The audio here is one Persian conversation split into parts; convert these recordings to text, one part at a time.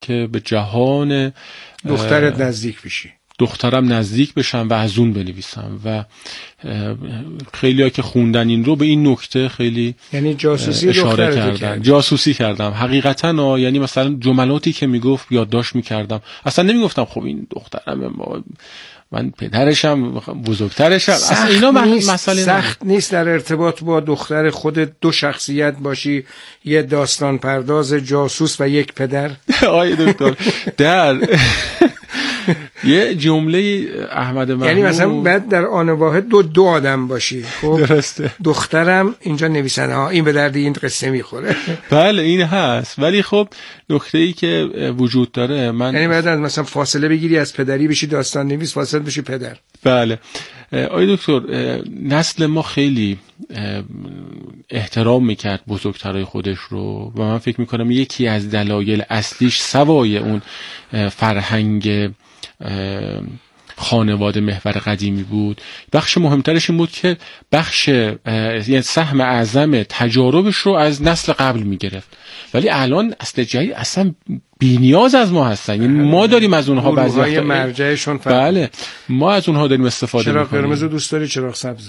که به جهان دخترت نزدیک بشی، دخترم نزدیک بشم و از اون بنویسم. و خیلی ها که خوندن این رو به این نکته خیلی یعنی جاسوسی اشاره کردن. جاسوسی کردم حقیقتا. یعنی مثلا جملاتی که میگفت یادداشت میکردم، اصلا نمیگفتم خب این دخترم، من پدرشم، بزرگترشم، اصلا اینا مسئله سخت نیست در ارتباط با دختر خودت دو شخصیت باشی، یه داستان پرداز جاسوس و یک پدر؟ آقای دکتر در یه جمله احمد محمود، یعنی مثلا بعد در آن واحد دو آدم باشی. خب درسته، دخترم اینجا نویسنده ها این به درد این قصه میخوره. بله این هست، ولی خب نکته‌ای که وجود داره، من یعنی بعد مثلا فاصله بگیری از پدری بشی داستان نویس، فاصله بشی پدر. بله آقای دکتر، نسل ما خیلی احترام میکرد بزرگترای خودش رو و من فکر میکنم یکی از دلایل اصلیش سوای اون فرهنگ خانواده محور قدیمی بود، بخش مهمترش این بود که بخش یعنی سهم اعظم تجاربش رو از نسل قبل میگرفت. ولی الان اصل جدید اصلا بی‌نیاز از ما هستن، یعنی ما داریم از اونها بعضی وقتا مرجعشون بله ما از اونها داریم استفاده میکنیم. چراغ قرمز دوست داری چراغ سبز؟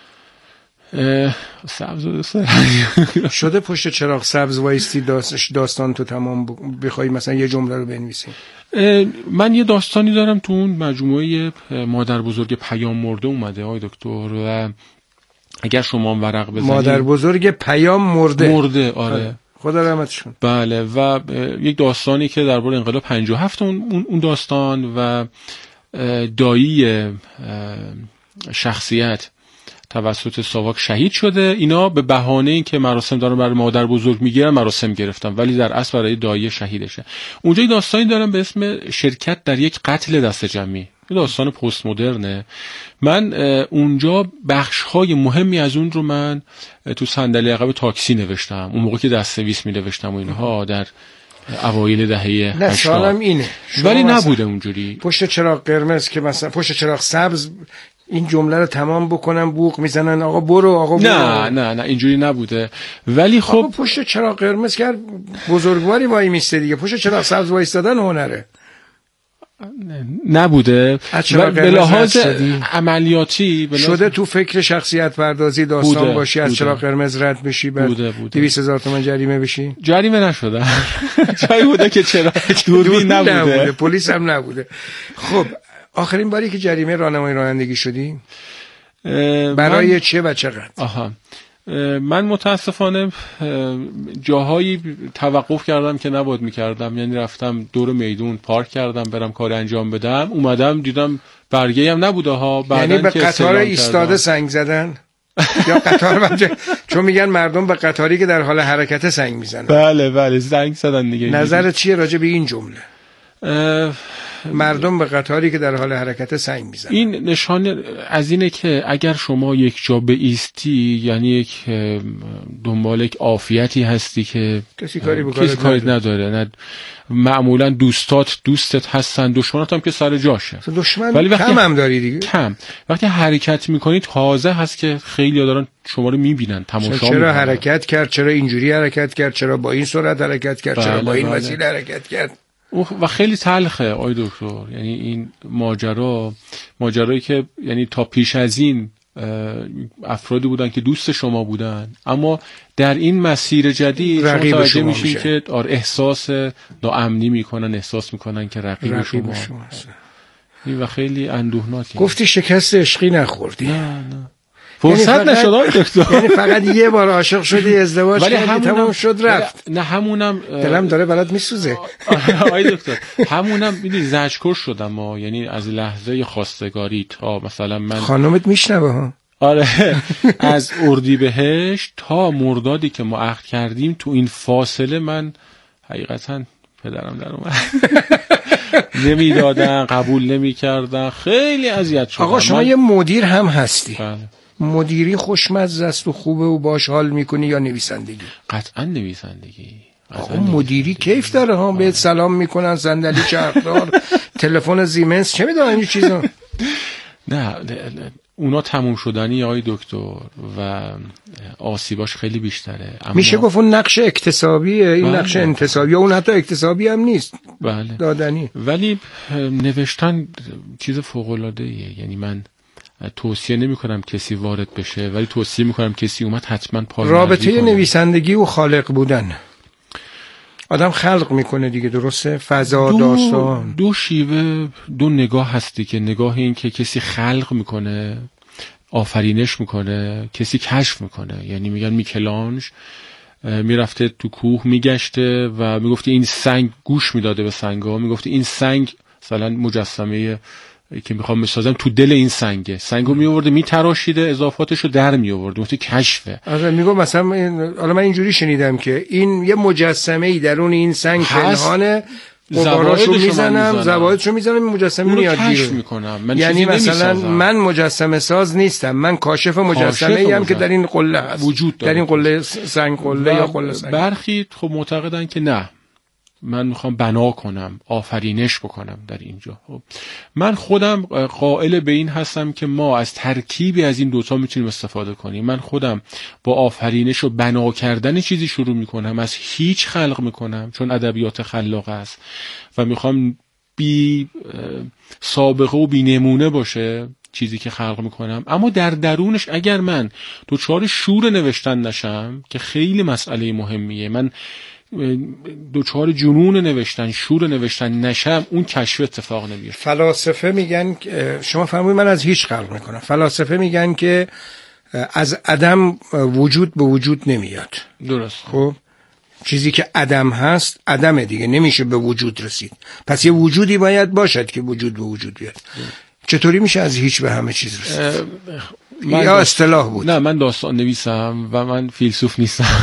سبز دوست دارم. شده پشت چراغ سبز وایستی داستان تو تمام بخوای مثلا یه جمله رو بنویسی؟ من یه داستانی دارم تو اون مجموعه مادر بزرگ پیام مرده اومده آقای دکتر، و اگر شما ورق بزنید مادر بزرگ پیام مرده آره خدا رحمتش کنه. بله، و یک داستانی که درباره انقلاب 57 اون داستان و دایی شخصیت توسط ساواک شهید شده، اینا به بهانه این که مراسم دارن برای مادر بزرگ میگیرن مراسم گرفتن، ولی در اصل برای دایی شهیدشه. اونجا یه داستانی دارم به اسم شرکت در یک قتل دست جمعی، یه داستان پست مدرنه. من اونجا بخش‌های مهمی از اون رو من تو صندلی عقب تاکسی نوشتم، اون موقع که دست‌نویس می‌نوشتم و اینها در اوایل دهه 80. نه سوالم اینه، ولی نبوده اونجوری. پشت چراغ قرمز که مثلا پشت چراغ سبز این جمله رو تمام بکنم بوق میزنن آقا برو آقا برو. نه اینجوری نبوده. ولی خب پشت چراغ قرمز کرد بزرگواری وای میسته دیگه، پشت چراغ سبز وایستادن هنره نبوده. به لحاظ عملیاتی شده تو فکر شخصیت پردازی داستان باشی از چراغ قرمز رد بشی بعد 200,000 تومان جریمه بشی؟ جریمه نشده. جایی بوده که چرا دوربین نبوده، پلیس هم نبوده. خب آخرین باری که جریمه راهنمایی رانندگی شدی برای چه و چقدر؟ من متاسفانه جاهایی توقف کردم که نباید میکردم، یعنی رفتم دور میدون پارک کردم برم کار انجام بدم، اومدم دیدم برگه هم نبوده ها. یعنی به قطار ایستاده سنگ زدن یا قطار چون میگن مردم به قطاری که در حال حرکت سنگ میزنن. بله سنگ زدن دیگه. نظرت چیه راجع به این جمله؟ مردم به قطاری که در حال حرکت سنگ میزنن. این نشانه از اینه که اگر شما یک جا بایستی یعنی یک دنبال یک عافیتی هستی که کسی کاری نداره. نه معمولا دوستت هستن، دشمنات هم که سر جاشه. دشمن ولی وقتی کم هم داری دیگه. کم وقتی حرکت میکنی تازه هست که خیلی دارن شما رو میبینن، تماشا میکنن. چرا حرکت کرد، چرا اینجوری حرکت کرد، چرا با این سرعت حرکت کرد، چرا با این وسیله حرکت کرد. و خیلی تلخه آی دکتر، یعنی این ماجرایی که یعنی تا پیش از این افرادی بودن که دوست شما بودن، اما در این مسیر جدید شما متوجه میشین که احساس ناامنی میکنن، احساس میکنن که رقیب شما و خیلی اندوهناکه. گفتی شکست عشقی نخوردی؟ نه فرصت نشد آقای دکتر. یعنی فقط یه بار عاشق شدی، ازدواج کردی، تمام شد رفت. نه همونم دلم داره برات میسوزه آقای دکتر. همونم میدونی زجرکش شدم یعنی از لحظه خواستگاری تا مثلا من خانومت میشنوه ها. آره از اردیبهشت تا مردادی که ما عقد کردیم تو این فاصله من حقیقتا پدرم در اومد نمیدادن، قبول نمیکردن، خیلی اذیت شدم. آقا شما یه مدیر هم هستی. بله. مدیری خوشمزه است و خوبه و باش حال میکنی یا نویسندگی؟ قطعا نویسندگی. آقا مدیری کیف داره ها، بهت سلام میکنن، صندلی چرخدار، تلفن زیمنس، چه میدونم این چیزا. نه اونا تموم شدنی آقای دکتر و آسیباش خیلی بیشتره. میشه گفت اون نقش اکتسابیه، این نقش انتصابی، اون حتی اکتسابی هم نیست. بله. دادنی. ولی نوشتن چیز فوق‌العاده‌ایه. یعنی من توصیه نمی کنم کسی وارد بشه، ولی توصیه می کنم کسی اومد حتما پایان رابطه نویسندگی و خالق بودن. آدم خلق میکنه دیگه، درسته؟ فضا، داستان. دو شیوه، دو نگاه هستی که نگاه این که کسی خلق میکنه، آفرینش میکنه، کسی کشف میکنه. یعنی میگن میکلانژ میرفته تو کوه میگشته و میگفته این سنگ، گوش میداده به سنگا، میگفته این سنگ مثلا مجسمه که میخوام بسازم تو دل این سنگو میآورده میتراشیده، اضافاتشو در میآورده، گفته کشفه. آره میگم مثلا حالا من اینجوری شنیدم که این یه مجسمه‌ای درون این سنگ پنهانه، قباراشو میزنم، زوایدشو میزنم، این مجسمه میاد بیرون. یعنی مثلا من مجسمه ساز نیستم، من کاشف مجسمه‌ای ام که در این قله هست، وجود داره، در این قله سنگ، قله یا قله سنگ. برخی خب معتقدن که نه، من میخوام بنا کنم، آفرینش بکنم در اینجا. من خودم قائل به این هستم که ما از ترکیبی از این دوتا میتونیم استفاده کنیم. من خودم با آفرینش و بنا کردن چیزی شروع میکنم، از هیچ خلق میکنم، چون ادبیات خلاقه است و میخوام بی سابقه و بی نمونه باشه چیزی که خلق میکنم. اما در درونش اگر من دوچار شور نوشتن نشم، که خیلی مسئله مهمیه، من دوچار جنون نوشتن، شور نوشتن نشم، اون کشف اتفاق نمیفته. فلاسفه میگن، شما فرمودید من از هیچ خلق میکنم، فلاسفه میگن که از عدم وجود به وجود نمیاد. درست. خب چیزی که عدم هست عدمه دیگه، نمیشه به وجود رسید. پس یه وجودی باید باشد که وجود به وجود بیاد. چطوری میشه از هیچ به همه چیز رسید؟ یا اصطلاح بود. نه، من داستان نویسم و من فیلسوف نیستم.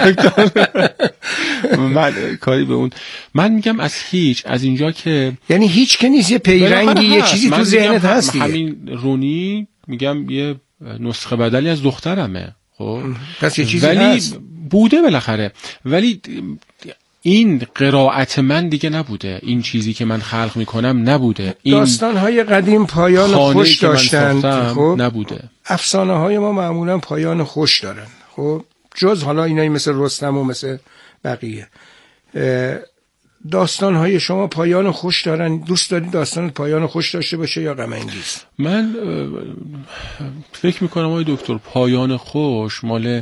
من کاری به اون، من میگم از هیچ، از اینجا که یعنی هیچ که نیست، یه پیرنگی، یه چیزی تو ذهنت هست دیگه. همین رونی میگم یه نسخه بدلی از دخترمه. خب پس یه چیزی ولی هست بوده بالاخره، ولی این قرائت من دیگه نبوده، این چیزی که من خلق میکنم نبوده، این داستان‌های قدیم پایان خوش داشتن، خب نبوده. افسانه‌های ما معمولا پایان خوش دارن، خب جز حالا اینایی مثل رستم و مثل بقیه. داستان‌های شما پایان خوش دارن؟ دوست داری داستان پایان خوش داشته باشه یا غم انگیز؟ من فکر میکنم آقای دکتر پایان خوش مال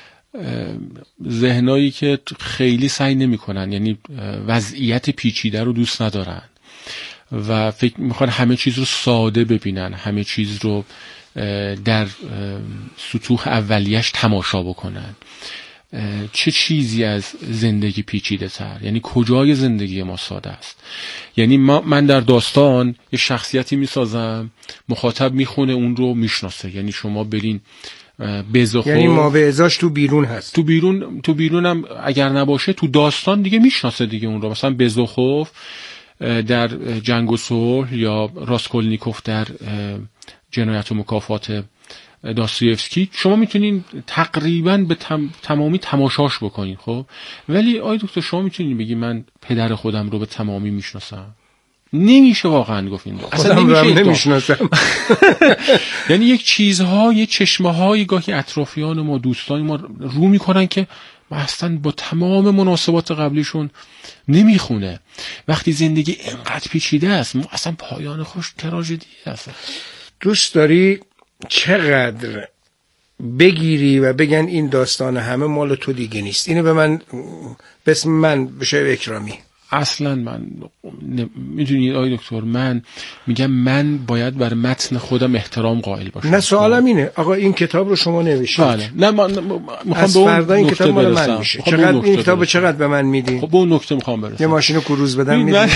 ذهنایی که خیلی سعی نمی‌کنن، یعنی وضعیت پیچیده رو دوست ندارن و فکر می‌کنن همه چیز رو ساده ببینن، همه چیز رو در سطوح اولیش تماشا بکنن. چه چیزی از زندگی پیچیده تر؟ یعنی کجای زندگی ما ساده است؟ یعنی من در داستان یه شخصیتی میسازم، مخاطب میخونه اون رو میشناسه. یعنی شما برین بزخو، یعنی ما به ازاش تو بیرون هست، تو بیرونم اگر نباشه تو داستان دیگه میشناسه دیگه اون رو. مثلا بزخوف در جنگ و صلح یا راسکولنیکوف در جنایت و مکافات داستایوفسکی شما میتونین تقریبا به تمامی تماشاش بکنین. خب ولی آی دکتر شما میتونین بگی من پدر خودم رو به تمامی میشناسم؟ نمیشه واقعا گفت این اصلا نمیشناسم. یعنی یک چیزها، یک چشمه‌های گاهی اطرافیان ما، دوستان ما رو میکنن که اصلا با تمام مناسبات قبلیشون نمیخونه. وقتی زندگی اینقدر پیچیده است، ما اصلا پایان خوش تراژدی است. دوست داری چقدر بگیری و بگن این داستان همه مال تو دیگه نیست، اینو به من بسم من بشه اکرامی؟ اصلا من میدونید آقای دکتر، من میگم من باید بر متن خودم احترام قائل باشم. نه سوالم اینه آقا این کتاب رو شما نوشتید. بله. نه من میخوام به فردا این کتاب مال من میشه. چقدر این کتابو چقدر به من میدین؟ خب به اون نکته میخوام برسم. یه ماشین کروز بدم میدین؟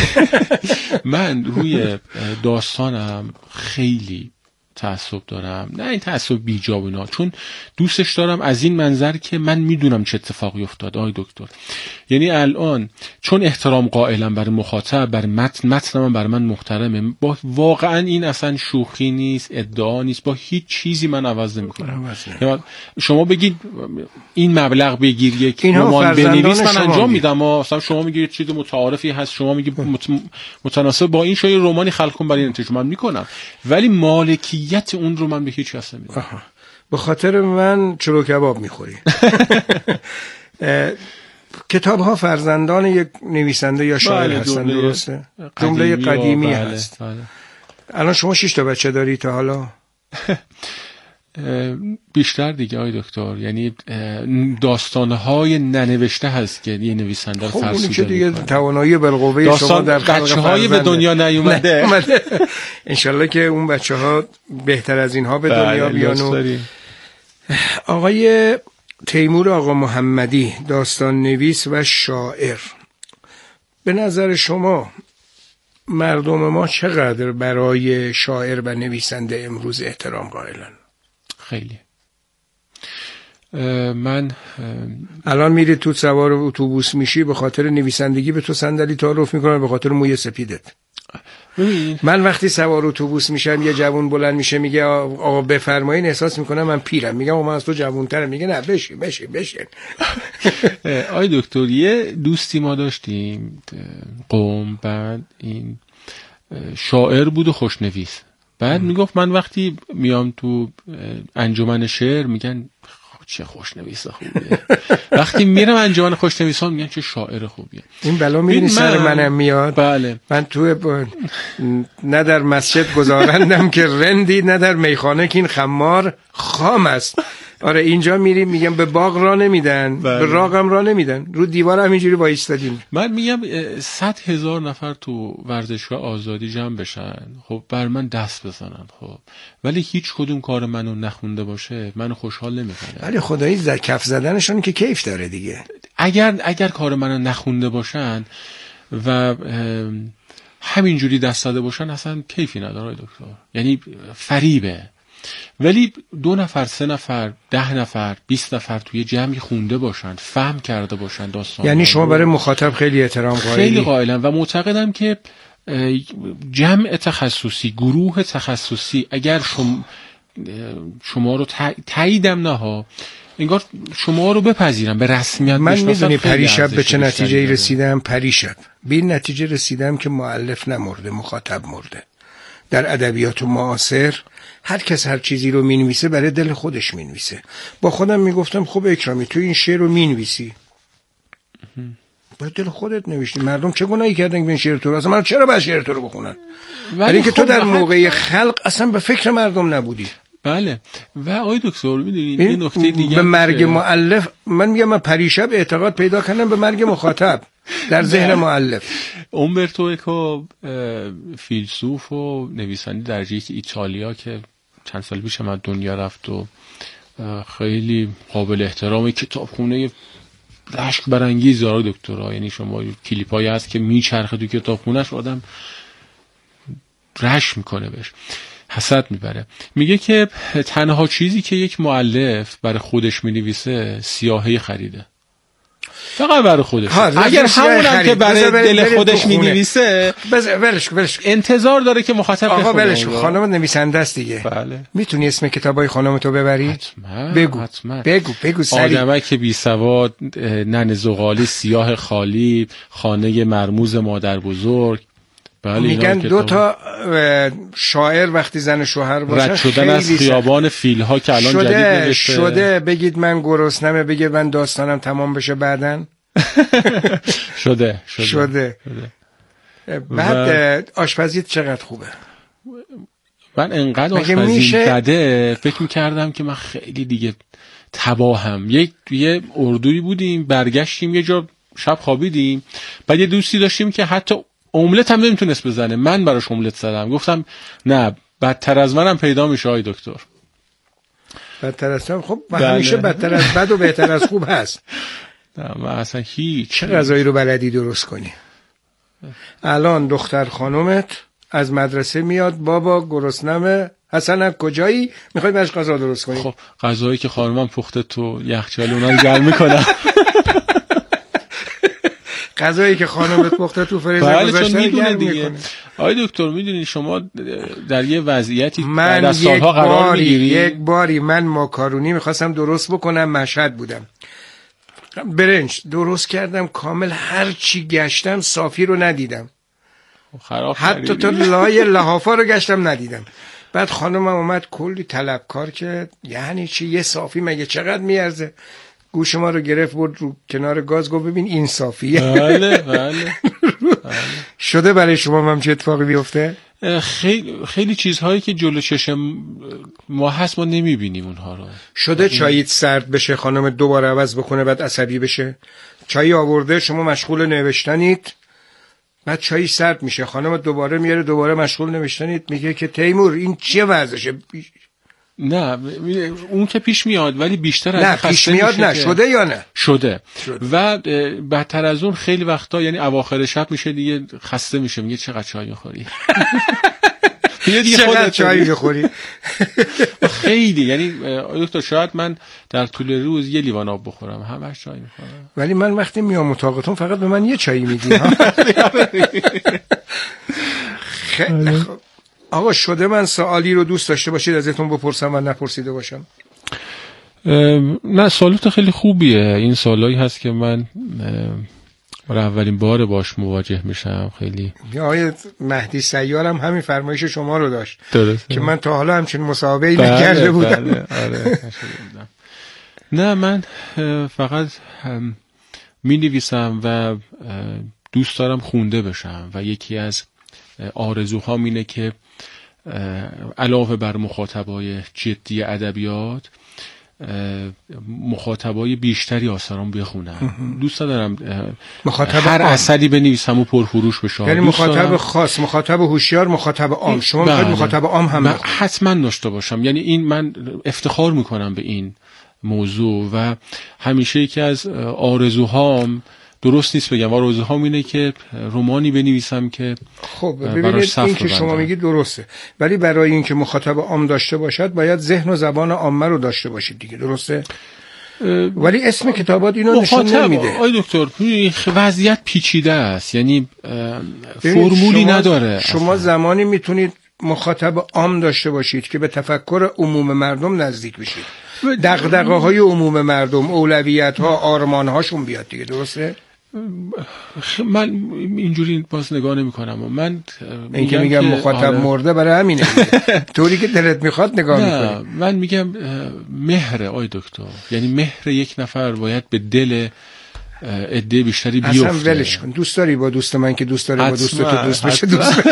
من روی داستانم خیلی تعصب دارم. نه این تعصب بیجا و اینا، چون دوستش دارم از این منظر که من میدونم چه اتفاقی افتاد آقای دکتر. یعنی الان چون احترام قائلم برای مخاطب، برای متنم برای من محترمه، با واقعا این اصلا شوخی نیست، ادعا نیست، با هیچ چیزی من عوض نمیکنم. شما بگید این مبلغ بگیر یک رمان بنویس، من انجام میدم. مثلا شما میگید چیز متعارفی هست، شما میگید متناسب با این شاید رمانی خلق کن برای انتشار، من میکنم. ولی مالکی ماهیت اون رو من به هیچ کس نمیدم. به خاطر من چلو کباب میخوری. کتاب ها فرزندان یک نویسنده یا شاعر هستن، درسته؟ جمله قدیمی هست. الان شما 6 تا بچه داری تا حالا؟ بیشتر دیگه آقای دکتر، یعنی داستانهای ننوشته هست که یه نویسنده فرسوده. خب اونی که دیگه توانایی بالقوه شما در خلق بچه‌های به دنیا نیومده. انشالله که اون بچه‌ها بهتر از اینها به دنیا بیان. آقای تیمور آقا محمدی، داستان نویس و شاعر، به نظر شما مردم ما چقدر برای شاعر و نویسنده امروز احترام قائلن؟ خیلی. من الان میری تو سوار اتوبوس میشی، به خاطر نویسندگی به تو صندلی تعارف میکنن، به خاطر موی سپیدت. من وقتی سوار اتوبوس میشم یه جوون بلند میشه میگه آقا بفرمایین، احساس میکنم من پیرم، میگم من از تو جوونترم، میگه نه بشین. آی دکتر، یه دوستی ما داشتیم قم، بعد این شاعر بود و خوشنویس. بعد میگفت من وقتی میام تو انجمن شعر میگن چه خوشنویس خوبیه، وقتی میرم انجمن خوشنویسان میگن چه شاعر خوبیه. این بلا میبینی سر منم میاد. بله. من تو نه در مسجد گذارندم که رندی، نه در میخانه که این خمار خام است. آره اینجا میریم میگم به باغ را نمیدن، به راغم را نمیدن، رو دیوار همینجوری وایستادیم. من میگم 100,000 نفر تو ورزشگاه آزادی جمع بشن، خب بر من دست بزنن، خب ولی هیچ کدوم کار منو نخونده باشه منو خوشحال نمیکنه. ولی خدایی کف زدنشون که کیف داره دیگه. اگر کار منو نخونده باشن و همینجوری دست داده باشن اصلا کیفی نداره دکتر، یعنی فریبه. ولی 2 نفر 3 نفر 10 نفر 20 نفر توی جمعی خونده باشن، فهم کرده باشن داستان، یعنی شما برای مخاطب خیلی احترام قائلی؟ خیلی قائلم و معتقدم که جمع تخصصی، گروه تخصصی اگر شما رو تاییدم نها، انگار شما رو بپذیرم، به رسمیت من میدونی پریشب به چه نتیجه رسیدم؟ پریشب به این نتیجه رسیدم که مؤلف نمرده، مخاطب مرده. در ادبیات معاصر هر کس هر چیزی رو مینویسه برای دل خودش مینویسه. با خودم میگفتم خب اکرامی تو این شعر رو مینویسی برای دل خودت نوشتی، مردم چه گناهی کردن که این شعر تو رو، اصلا من چرا باید شعر تو رو بخونن؟ ولی اینکه تو در موقع خلق اصلا به فکر مردم نبودی. بله. و آقای دکتر میدونید یه نکته دیگه به مرگ مؤلف، من میگم من پریشب اعتقاد پیدا کردم به مرگ مخاطب در ذهن مؤلف. اومبرتو اکو فیلسوف و نویسنده درجه یک ایتالیا که چند سال پیش از دنیا رفت و خیلی قابل احترام، کتابخونه رشک برانگیز آقای دکترها، یعنی شما کلیپایی هست که میچرخه تو کتابخونه‌اش آدم رشک میکنه، بهش حسد میبره. میگه که تنها چیزی که یک مؤلف برای خودش مینویسه سیاهی خریده، فقط برای خودش. اگر همونم که برای دل خودش مینویسه ولش انتظار داره که مخاطب بخونه. آقا ولش، خانم نویسنده است دیگه. بله. میتونی اسم کتابای خانم تو ببری؟ حتما. بگو سریع. آدمک بی سواد، نن زغالی، سیاه خالی، خانه مرموز مادر بزرگ. بله. میگن 2 تا شاعر وقتی زن شوهر باشن رد شدن از خیابان فیلها که الان جدید نوشته شده، بگید من گرسنمه، بگید من داستانم تمام بشه بعدن. شده. بعد آشپزیت چقدر خوبه؟ من انقدر آشپزیم بده فکر میکردم که من خیلی دیگه تباهم. یه اردویی بودیم، برگشتیم یه جا شب خوابیدیم، بعد یه دوستی داشتیم که حتی املت هم نمیتونست بزنه، من براش املت زدم. گفتم نه بدتر از منم پیدا میشه آقای دکتر. بدتر از من؟ خب همیشه بدتر از بد و بهتر از خوب هست. نه من اصلا هیچ. چه غذایی رو بلدی درست کنی؟ الان دختر خانومت از مدرسه میاد، بابا گرسنمه، حسن کجایی؟ میخوای براش غذا درست کنی؟ خب غذایی که خانومم پخته تو یخچال اونا رو گرم میکنم. غذایی که خانمت پخته تو فریزر گذاشته گرم میکنه. آقای دکتر میدونید شما در یه وضعیتی بعد از سالها قرار میگیری. یک باری من ماکارونی میخواستم درست بکنم، مشهد بودم، برنج درست کردم کامل، هر چی گشتم صافی رو ندیدم، خراب حتی تو لای لحافا رو گشتم ندیدم. بعد خانمم اومد کلی طلبکار که یعنی چی یه صافی مگه چقدر میارزه، گوش ما رو گرفت برد رو کنار گاز گفت ببین این صافیه. بله. شده برای شما هم چه اتفاقی بیفته؟ خیلی چیزهایی که جلو چشم ما هست ما نمیبینیم اونها رو. شده چاییت سرد بشه خانم دوباره عوض بکنه بعد عصبی بشه؟ چایی آورده شما مشغول نوشتنید بعد چایی سرد میشه خانم دوباره میاره دوباره مشغول نوشتنید میگه که تیمور این چیه وضعشه؟ نه اون که پیش میاد ولی بیشتر از نه پیش میاد نه شده یا نه شده. و بدتر از اون خیلی وقتا یعنی اواخر شب میشه دیگه خسته میشه میگه چقدر چای میخوری چقدر چای میخوری خیلی یعنی دکتر شاید من در طول روز یه لیوان آب بخورم همش چای میخورم ولی من وقتی میام اتاقتون فقط به من یه چایی میدی. خیلی خوب آقا شده من سوالی رو دوست داشته باشید ازتون بپرسم و نپرسیده باشم؟ نه سوالات خیلی خوبیه. این سوالایی هست که من برای اولین بار باش مواجه میشم. خیلی آقای مهدی سیار هم همین فرمایش شما رو داشت درسته. که من تا حالا همچین مسابقه‌ای نکرده بودم. آره. نه من فقط می نویسم و دوست دارم خونده بشم و یکی از آرزوهام اینه که علاوه بر مخاطبای جدی ادبیات مخاطبای بیشتری آثارم بخونم. دوست دارم هر اثری بنویسم و پرفروش بشه. یعنی مخاطب خاص، مخاطب هوشیار، مخاطب عام. شما میخواید مخاطب عام هم حتما داشته باشم. یعنی این من افتخار میکنم به این موضوع و همیشه یکی از آرزوهام درست نیست بگم آرزوهام اینه که رمانی بنویسم که خب ببینید این که شما میگید درسته ولی برای اینکه مخاطب عام داشته باشد باید ذهن و زبان عامه رو داشته باشید دیگه درسته؟ ولی اسم کتابات اینو نشون نمیده. آی دکتر وضعیت پیچیده است یعنی فرمولی نداره. شما زمانی میتونید مخاطب عام داشته باشید که به تفکر عموم مردم نزدیک بشید، دغدغه‌های عموم مردم، اولویت‌ها، آرمان‌هاشون بیاد دیگه درسته؟ من اینجوری باز نگاه نمی‌کنم. من این که میگم مخاطب مرده برای همینه طوری که دلت میخواد نگاه می‌کنی. من میگم مهر آی دکتر، یعنی مهر یک نفر باید به دل عده بیشتری بیفته. اصلا ولش کن. دوست داری با دوست من که دوست داری با دوست تو دوست بشه دوست.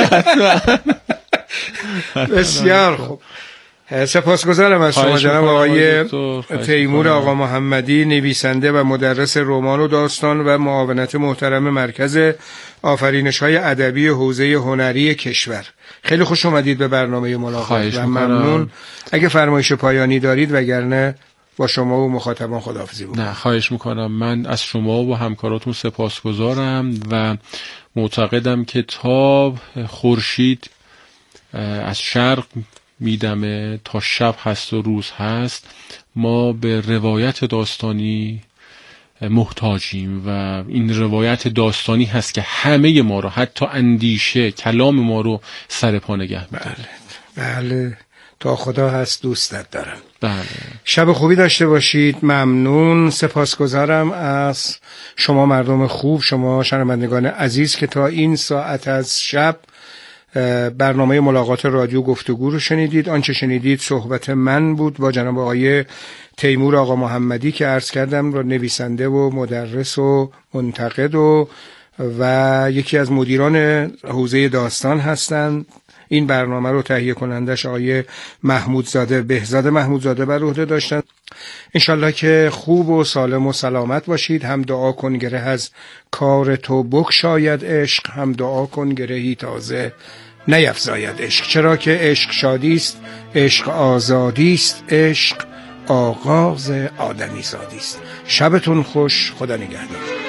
بسیار خوب. سپاسگزارم از شما جناب آقای تیمور آقا محمدی، نویسنده و مدرس رمان و داستان و معاونت محترم مرکز آفرینش‌های ادبی حوزه هنری کشور. خیلی خوش اومدید به برنامه ملاقات و ممنون. اگه فرمایش پایانی دارید وگرنه با شما و مخاطبان خداحافظی می‌کنم. نه خواهش میکنم. من از شما و همکاراتون سپاسگزارم و معتقدم که تا خورشید از شرق میدمه تا شب هست و روز هست ما به روایت داستانی محتاجیم و این روایت داستانی هست که همه ما رو حتی اندیشه کلام ما رو سر پا نگه می‌داره. بله تا خدا هست دوستت دارم. بله. شب خوبی داشته باشید. ممنون. سپاسگزارم از شما مردم خوب، شما شنوندگان عزیز که تا این ساعت از شب برنامه ملاقات رادیو گفتگو رو شنیدید. آنچه شنیدید صحبت من بود با جناب آقای تیمور آقا محمدی که عرض کردم رو نویسنده و مدرس و منتقد و یکی از مدیران حوزه داستان هستند. این برنامه رو تهیه کنندش آقای محمودزاده بهزاد محمودزاده بر عهده داشتن. انشالله که خوب و سالم و سلامت باشید. هم دعا کن گره از کار تو بگشاید عشق، هم دعا کن گرهی تازه نیفزاید عشق. چرا که عشق شادی است، عشق آزادی است، عشق آغاز آدمی زادی است. شبتون خوش. خدا نگهدار.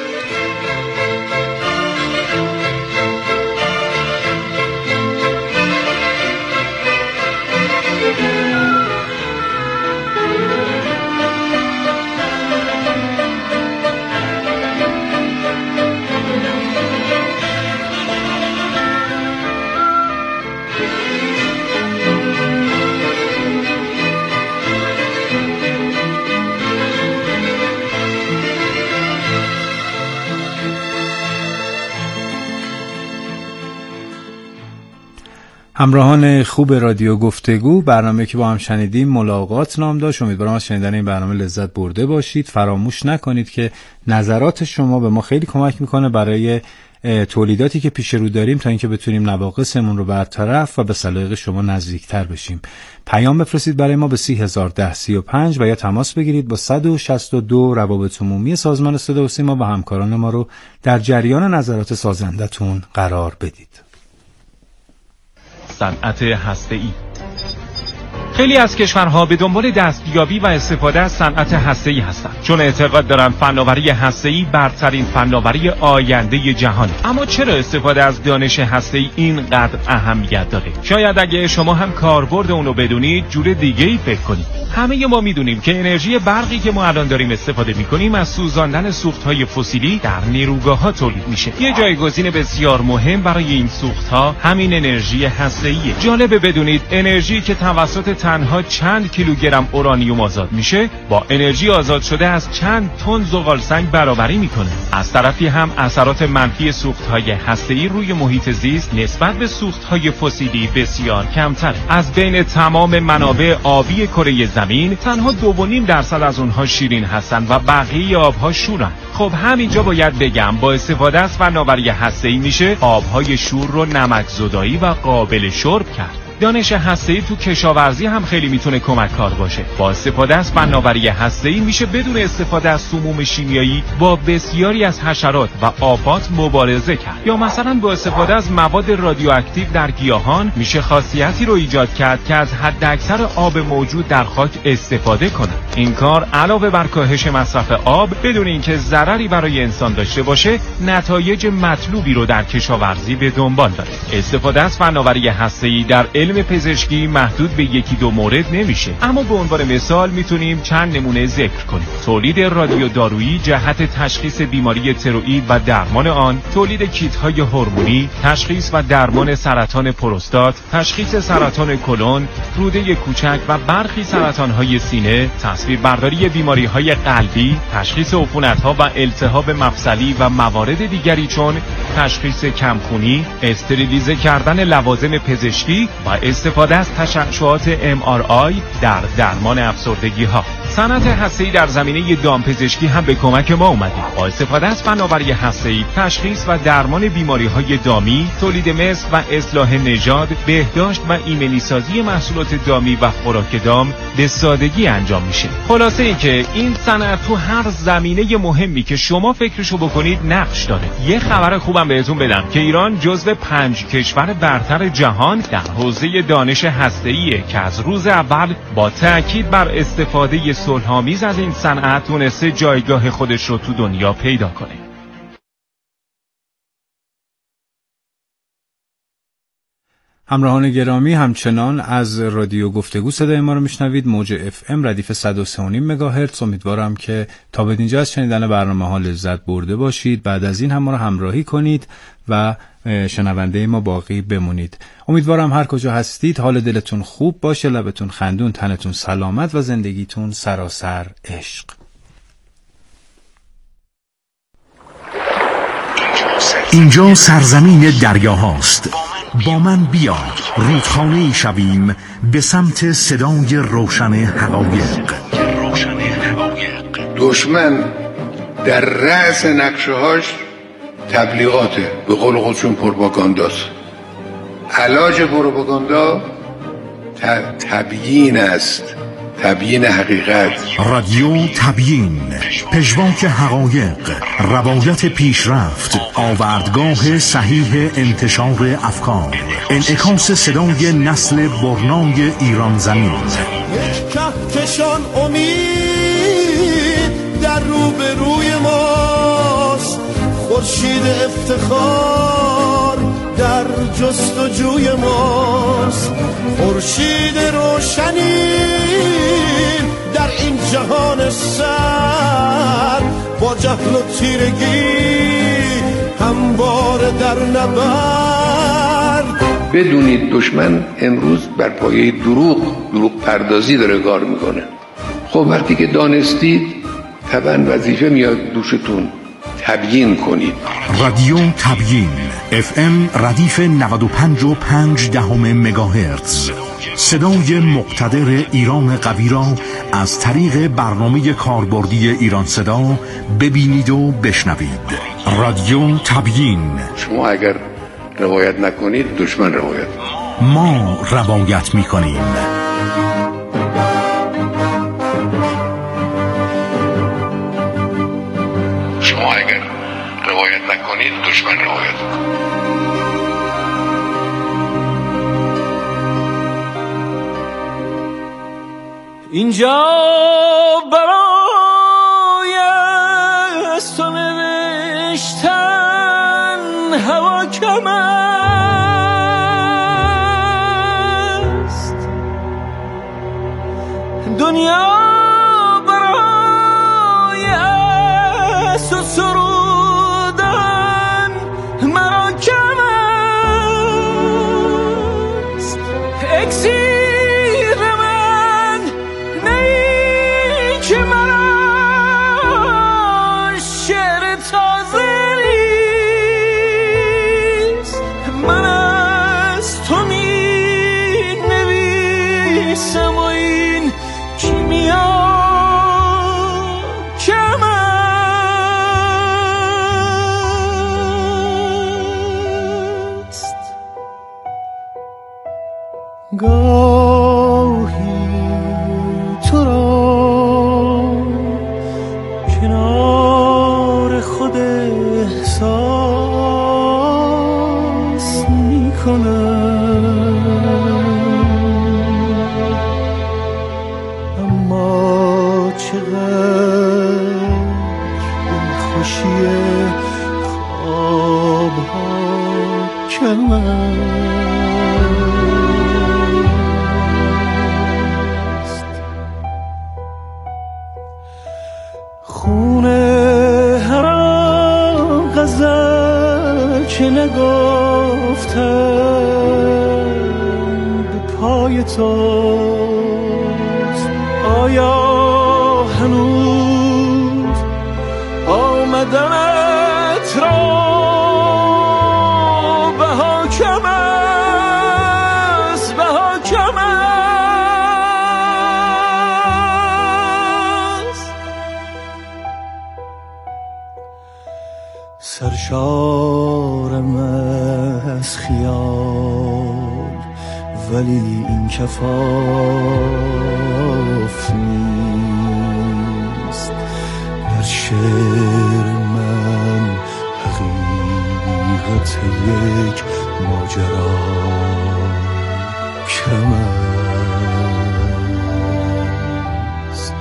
همراهان خوب رادیو گفتگو، برنامه که با هم شنیدیم ملاقات نام داشت. امیدوارم از شنیدن این برنامه لذت برده باشید. فراموش نکنید که نظرات شما به ما خیلی کمک میکنه برای تولیداتی که پیش رو داریم تا اینکه بتونیم نواقصمون رو برطرف و به سلایق شما نزدیکتر بشیم. پیام بفرستید برای ما به 301035 و یا تماس بگیرید با 162 روابط عمومی سازمان صدا و سیما و همکاران ما رو در جریان نظرات سازندتون قرار بدید. صنعت هسته‌ای. خیلی از کشورها به دنبال دستیابی و استفاده از صنعت هسته‌ای هستند، چون اعتقاد دارند فناوری هسته‌ای برترین فناوری آینده جهانه. اما چرا استفاده از دانش هسته‌ای اینقدر اهمیت داره؟ شاید اگه شما هم کاربرد اون رو بدونید جور دیگه‌ای فکر کنید. همه ما میدونیم که انرژی برقی که ما الان داریم استفاده میکنیم از سوزاندن سوخت‌های فسیلی در نیروگاه‌ها تولید میشه. یه جایگزین بسیار مهم برای این سوخت‌ها همین انرژی هسته‌ایه. جالبه بدونید انرژی که توسط تنها چند کیلوگرم اورانیوم آزاد میشه با انرژی آزاد شده از چند تن زغالسنگ برابری میکنه. از طرفی هم اثرات منفی سوخت‌های هسته‌ای روی محیط زیست نسبت به سوخت‌های فسیلی بسیار کمتر. از بین تمام منابع آبی کره زمین تنها 2.5% از اونها شیرین هستن و بقیه آبها شورن. خب همینجا باید بگم با استفاده از فناوری هسته‌ای میشه آبهای شور رو نمک‌زدایی و قابل شرب کرد. دانش هسته‌ای تو کشاورزی هم خیلی میتونه کمک‌کار باشه. با استفاده از فناوری هسته‌ای میشه بدون استفاده از سموم شیمیایی با بسیاری از حشرات و آفات مبارزه کرد. یا مثلا با استفاده از مواد رادیواکتیو در گیاهان میشه خاصیتی رو ایجاد کرد که از حداکثر آب موجود در خاک استفاده کنه. این کار علاوه بر کاهش مصرف آب بدون اینکه ضرری برای انسان داشته باشه، نتایج مطلوبی رو در کشاورزی به دنبال داره. استفاده از فناوری هسته‌ای در علم پزشکی محدود به یکی دو مورد نمیشه، اما به عنوان مثال میتونیم چند نمونه ذکر کنیم. تولید رادیودارویی جهت تشخیص بیماری تروئید و درمان آن، تولید کیت‌های هورمونی، تشخیص و درمان سرطان پروستات، تشخیص سرطان کلون، روده کوچک و برخی سرطان‌های سینه، تصویربرداری بیماری‌های قلبی، تشخیص عفونت‌ها و التهاب مفصلی و موارد دیگری چون تشخیص کمخونی، استریلیزه کردن لوازم پزشکی و استفاده از تشعشعات MRI در درمان افسردگی ها. صنعت هسته‌ای در زمینه دامپزشکی هم به کمک ما اومده. با استفاده از فناوری هسته‌ای تشخیص و درمان بیماری‌های دامی، تولید مثل و اصلاح نژاد، بهداشت و ایمنی سازی محصولات دامی و خوراک دام به سادگی انجام میشه. خلاصه اینکه این صنعت تو هر زمینه مهمی که شما فکرشو بکنید نقش داره. یه خبر خوبم بهتون بدم که ایران جزو 5 کشور برتر جهان در حوزه دانش هسته‌ایه که از روز اول با تأکید بر استفاده صلح‌آمیز از این صنعت تونسته جایگاه خودش رو تو دنیا پیدا کنه. همراهان گرامی، همچنان از رادیو گفتگو صدای ما رو میشنوید، موج FM ردیف 103.5 مگاهرتز. امیدوارم که تا به اینجا از شنیدن برنامه ها لذت برده باشید. بعد از این هم ما رو همراهی کنید و شنونده ما باقی بمونید. امیدوارم هر کجا هستید حال دلتون خوب باشه، لبتون خندون، تنتون سلامت و زندگیتون سراسر عشق. اینجا سرزمین دریاهاست. با من بیا رودخانه‌ای شویم به سمت صدای روشن حقایق. دشمن در رأس نقشه‌هاش تبلیغاته، به قول خودشون پروپاگانداست. علاج پروپاگاندا تبیین است، تبیین حقیقت. رادیو تبیین، پژواک حقایق، روایت پیشرفت، آوردگاه صحیح انتشار افکار، انعکاس صدای نسل برنای ایران زمین. کهکشان امید در روبروی ماست، خورشید افتخار در جستجوی ماست، خورشید روشنی در این جهان سر، با جهل و تیرگی همواره در نبرد. بدونید دشمن امروز بر پایه دروغ پردازی داره کار میکنه. خب وقتی که دانستید طبعا وظیفه میاد دوشتون، تبیین کنید. رادیو تبیین FM ردیف 95.5 مگاهرتز، صدای مقتدر ایران قوی را از طریق برنامه کاربردی ایران صدا ببینید و بشنوید. رادیو تبیین. شما اگر روایت نکنید دشمن روایت، ما روایت میکنیم. شما اگر روایت نکنید دشمن روایت میکنه. اینجا برای از تو نوشتن هوا کم است، دنیا برای از تو سرودن مرا کم است. اکسیر من نیک مرا شعر تازه نیست، من از تو می نویسم و این کیمیا کم است. گاهی تو را کنار خود احساس می کنم، اما چقدر این خوشی خواب ها کم است. خونه هر آن غزل که نگفتم به پای توست، آیا هنوز آمدنت را بها کم است، بها کم است. سرشارم از خیال ولی این کفاف نیست، در شعر من حقیقت یک ماجرا کم است.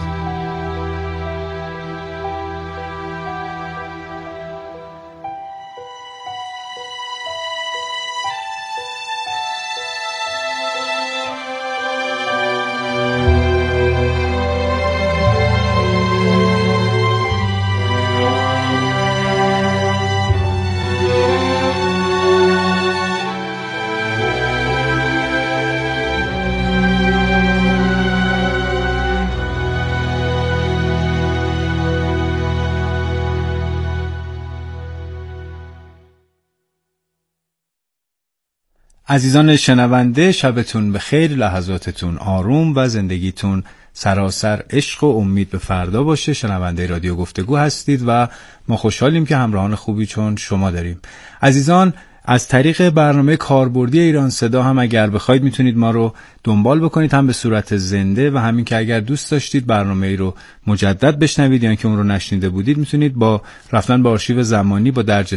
عزیزان شنونده، شبتون بخیر، لحظاتتون آروم و زندگیتون سراسر عشق و امید به فردا باشه. شنونده رادیو گفتگو هستید و ما خوشحالیم که همراهان خوبی چون شما داریم. عزیزان، از طریق برنامه کاربردی ایران صدا هم اگر بخواید میتونید ما رو دنبال بکنید، هم به صورت زنده و همین که اگر دوست داشتید برنامه ای رو مجدد بشنوید یا که اون رو نشنیده بودید، میتونید با رفتن به آرشیو زمانی با درج